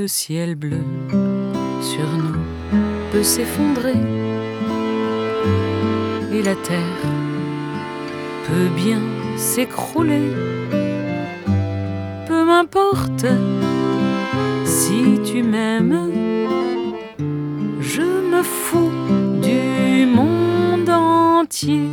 le ciel bleu sur nous peut s'effondrer et la terre peut bien s'écrouler. Peu m'importe si tu m'aimes, je me fous du monde entier.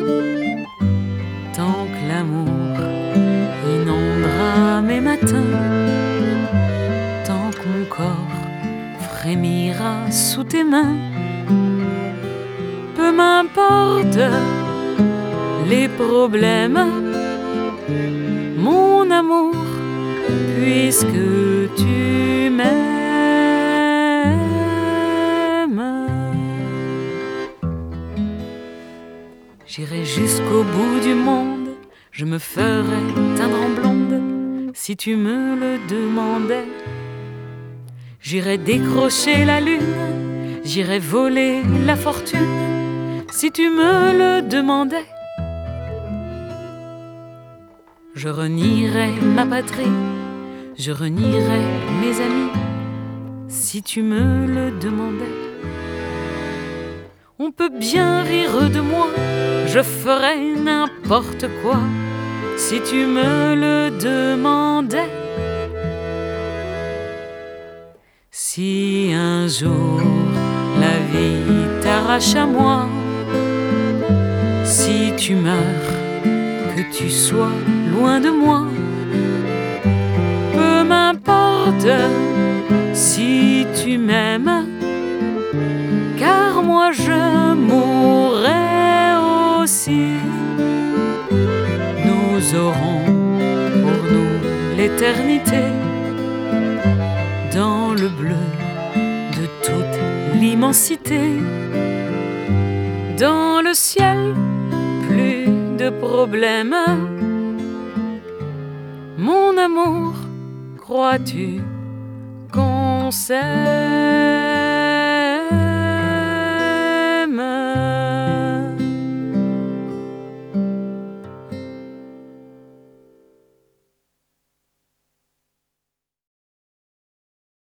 Tant que l'amour inondera mes matins, tant que mon corps frémira sous tes mains, peu m'importe les problèmes, mon amour, puisque tu m'aimes. J'irai jusqu'au bout du monde, je me ferai teindre en blonde si tu me le demandais. J'irai décrocher la lune, j'irai voler la fortune si tu me le demandais. Je renierai ma patrie, je renierai mes amis si tu me le demandais. On peut bien rire de moi, je ferai n'importe quoi si tu me le demandais. Si un jour la vie t'arrache à moi, si tu meurs, que tu sois loin de moi, peu m'importe si tu m'aimes, car moi je mourrai aussi. Nous aurons pour nous l'éternité dans le bleu de toute l'immensité. Dans le ciel, plus de problèmes. Mon amour, crois-tu qu'on s'aime?